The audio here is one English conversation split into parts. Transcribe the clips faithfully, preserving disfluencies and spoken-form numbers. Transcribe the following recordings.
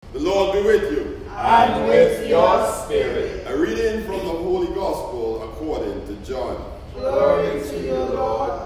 The Lord be with you. And with your spirit. A reading from the Holy Gospel according to John. Glory to you, Lord.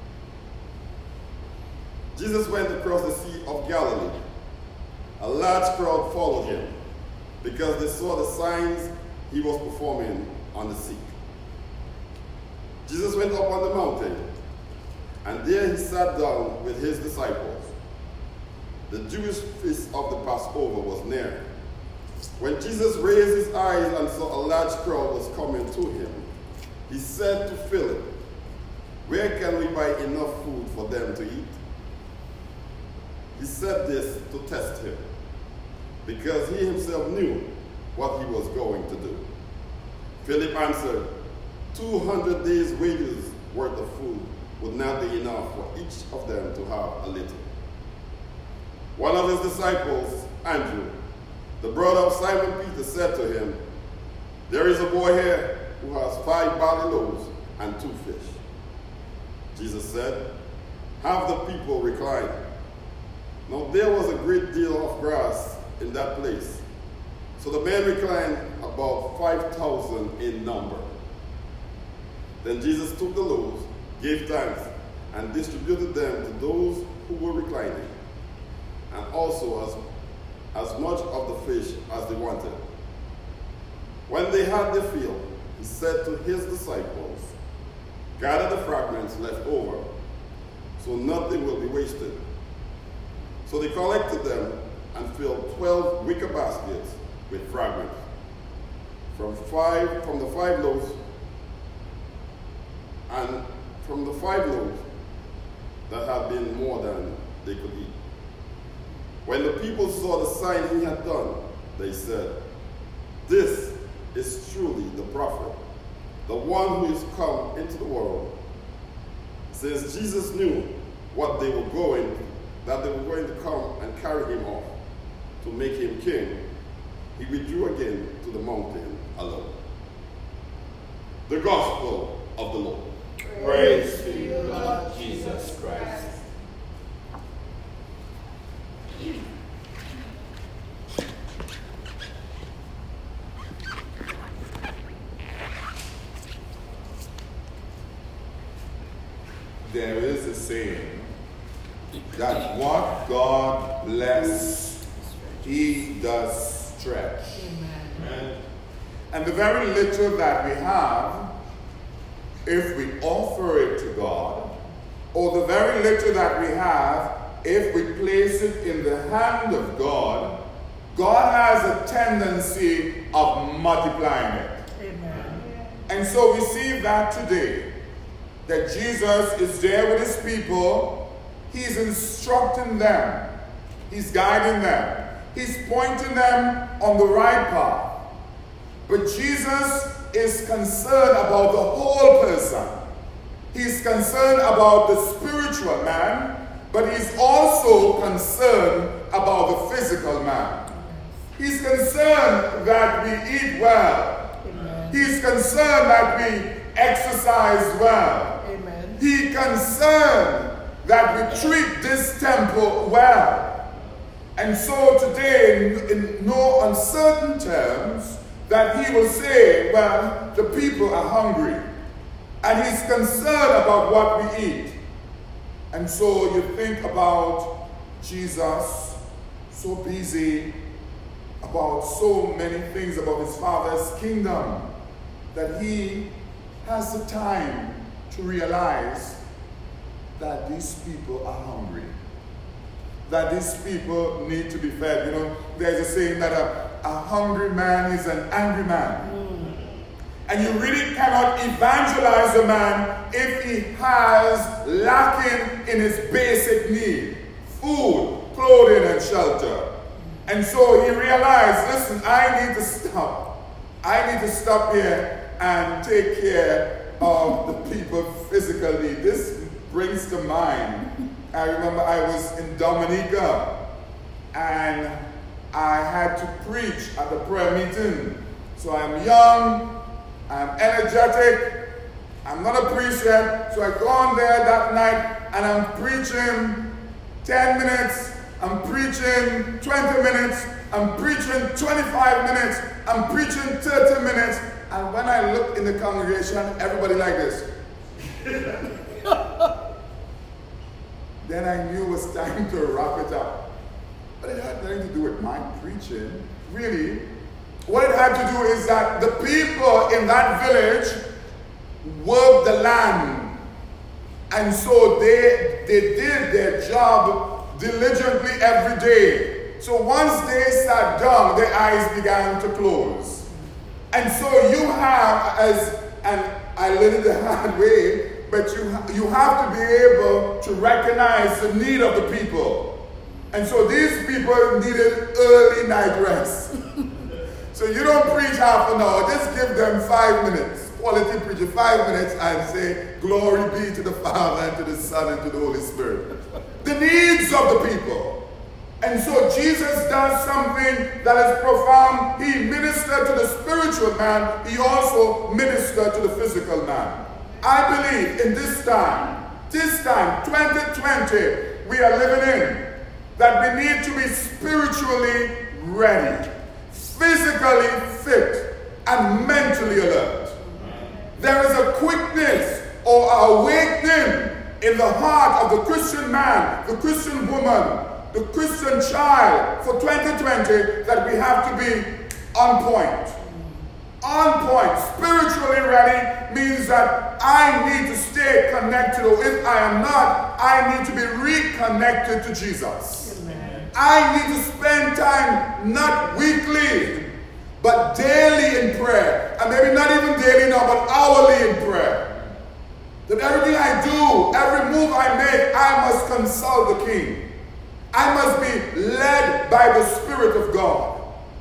Jesus went across the Sea of Galilee. A large crowd followed him because they saw the signs he was performing on the sick. Jesus went up on the mountain, and there he sat down with his disciples. The Jewish feast of the Passover was near. When Jesus raised his eyes and saw a large crowd was coming to him, he said to Philip, "Where can we buy enough food for them to eat?" He said this to test him, because he himself knew what he was going to do. Philip answered, two hundred days' wages worth of food would not be enough for each of them to have a little." One of his disciples, Andrew, the brother of Simon Peter, said to him, "There is a boy here who has five barley loaves and two fish." Jesus said, "Have the people recline." Now there was a great deal of grass in that place, so the men reclined, about five thousand in number. Then Jesus took the loaves, gave thanks, and distributed them to those who were reclining, and also as, as much of the fish as they wanted. When they had their fill, he said to his disciples, "Gather the fragments left over, so nothing will be wasted." So they collected them and filled twelve wicker baskets with fragments. From five, from the five loaves, and from the five loaves that had been more than they could eat. When the people saw the sign he had done, they said, "This is truly the prophet, the one who is come into the world." Since Jesus knew what they were going, that they were going to come and carry him off to make him king, he withdrew again to the mountain alone. The Gospel of the Lord. Praise to you, Lord Jesus Christ. There is a saying that what God bless, he does stretch. Amen. And the very little that we have, if we offer it to God, or the very little that we have, if we place it in the hand of God, God has a tendency of multiplying it. Amen. And so we see that today, that Jesus is there with his people. He's instructing them. He's guiding them. He's pointing them on the right path. But Jesus is concerned about the whole person. He's concerned about the spiritual man, but he's also concerned about the physical man. He's concerned that we eat well. Amen. He's concerned that we exercise well. Amen. He's concerned that we treat this temple well. And so today, in, in no uncertain terms, that he will say, well, the people are hungry. And he's concerned about what we eat. And so you think about Jesus, so busy about so many things about his Father's kingdom, that he has the time to realize that these people are hungry, that these people need to be fed. You know, there's a saying that a, a hungry man is an angry man. Mm. And you really cannot evangelize a man if he has lacking in his basic need: food, clothing, and shelter. And so he realized, listen, I need to stop. I need to stop here and take care of the people physically. This brings to mind, I remember I was in Dominica and I had to preach at the prayer meeting. So I'm young, I'm energetic, I'm not a priest yet. So I go on there that night and I'm preaching ten minutes, I'm preaching twenty minutes, I'm preaching twenty-five minutes, I'm preaching thirty minutes, and when I look in the congregation, everybody like this. Then I knew it was time to wrap it up. But it had nothing to do with my preaching, really. What it had to do is that the people in that village worked the land. And so they, they did their job diligently every day. So once they sat down, their eyes began to close. And so you have, as, and I learned it the hard way, but you, you have to be able to recognize the need of the people. And so these people needed early night rest. So you don't preach half an hour, just give them five minutes. Quality preaching, five minutes, and say, glory be to the Father, and to the Son, and to the Holy Spirit. The needs of the people. And so Jesus does something that is profound. He ministered to the spiritual man. He also ministered to the physical man. I believe in this time, this time, twenty twenty, we are living in, that we need to be spiritually ready, physically fit, and mentally alert. There is a quickness or awakening in the heart of the Christian man, the Christian woman, the Christian child for twenty twenty that we have to be on point. On point. Spiritually ready means that I need to stay connected, or if I am not, I need to be reconnected to Jesus. Amen. I need to spend time not weekly, but daily in prayer. And maybe not even daily now, but hourly in prayer. That everything I do, every move I make, I must consult the King. I must be led by the Spirit of God.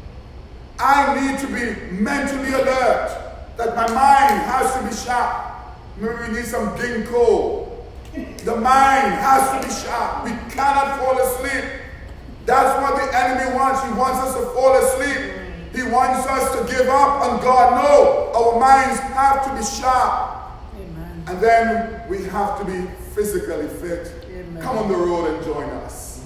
I need to be mentally alert, that my mind has to be sharp. Maybe we need some ginkgo. The mind has to be sharp. We cannot fall asleep. That's what the enemy wants. He wants us to fall asleep. He wants us to give up on God. No, our minds have to be sharp. Amen. And then we have to be physically fit. Amen. Come on the road and join us.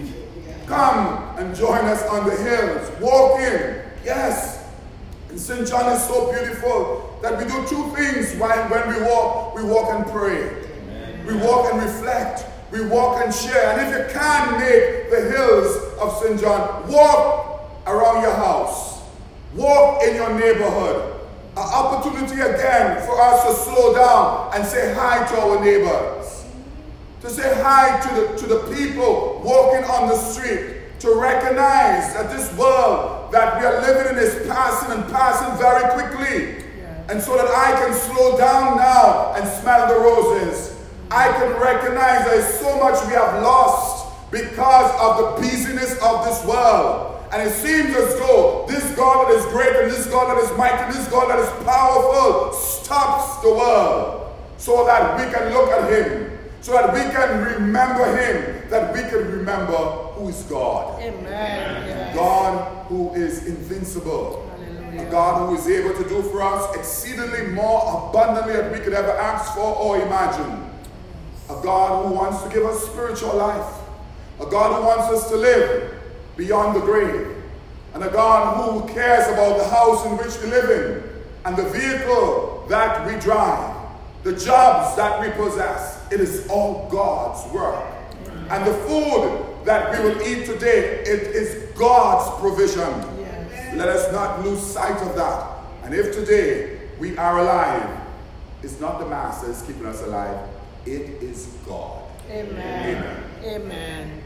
Come and join us on the hills. Walk in. Yes. And Saint John is so beautiful that we do two things while when we walk. We walk and pray. Amen. We walk and reflect. We walk and share. And if you can't make the hills of Saint John, walk around your house. Walk in your neighborhood. An opportunity again for us to slow down and say hi to our neighbors. To say hi to the, to the people walking on the street. To recognize that this world that we are living in is passing and passing very quickly. Yeah. And so that I can slow down now and smell the roses. I can recognize there is so much we have lost because of the busyness of this world. And it seems as though this God that is great and this God that is mighty and this God that is powerful stops the world so that we can look at him, so that we can remember him, that we can remember who is God. Amen. Yes. God who is invincible. Hallelujah. A God who is able to do for us exceedingly more abundantly than we could ever ask for or imagine. A God who wants to give us spiritual life. A God who wants us to live beyond the grave. And a God who cares about the house in which we live in and the vehicle that we drive, the jobs that we possess. It is all God's work. Amen. And the food that we will eat today, it is God's provision. Yes. Let us not lose sight of that. And if today we are alive, it's not the master that's keeping us alive, it is God. Amen. Amen. Amen.